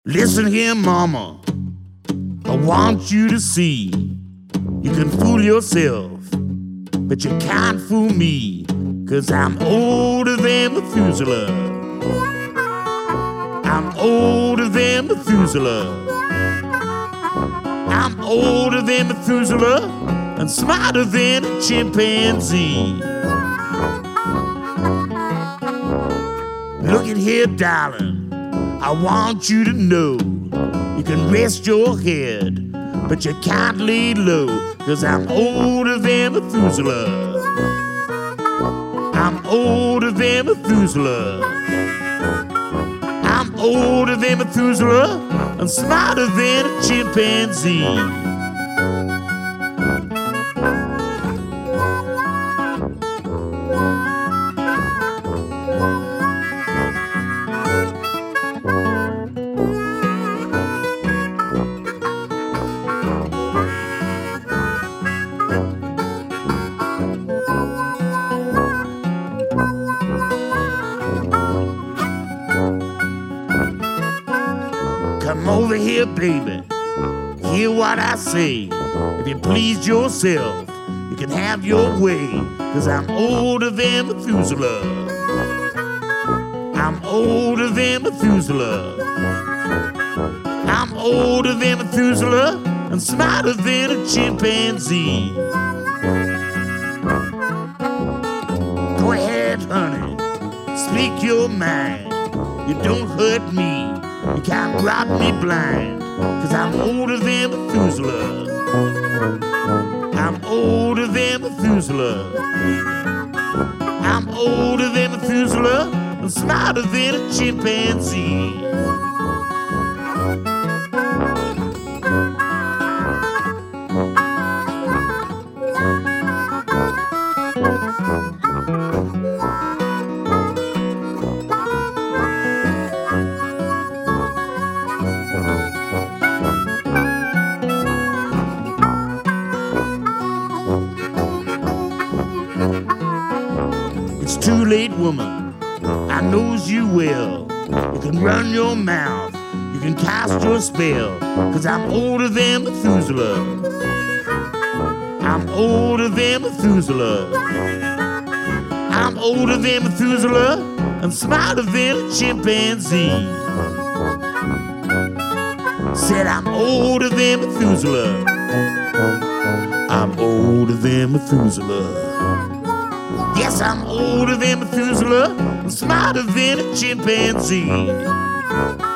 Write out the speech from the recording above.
Listen here, mama, I want you to see. You can fool yourself, but you can't fool me, 'cause I'm older than Methuselah. I'm older than Methuselah. I'm older than Methuselah and smarter than a chimpanzee. Look at here, darling, I want you to know you can rest your head, but you can't lay low, 'cause I'm older than Methuselah. I'm older than Methuselah. I'm older than Methuselah and smarter than a chimpanzee. Come over here, baby, hear what I say. If you please yourself, you can have your way, 'cause I'm older than Methuselah. I'm older than Methuselah. I'm older than Methuselah and smarter than a chimpanzee. Go ahead, honey, speak your mind. You don't hurt me, you can't rob me blind, 'cause I'm older than Methuselah. I'm older than Methuselah. I'm older than Methuselah and smarter than a chimpanzee. It's too late, woman, I knows you well. You can run your mouth, you can cast your spell, 'cause I'm older than Methuselah. I'm older than Methuselah. I'm older than Methuselah and smarter than a chimpanzee. Said I'm older than Methuselah. I'm older than Methuselah. Yes, I'm older than Methuselah and smarter than a chimpanzee.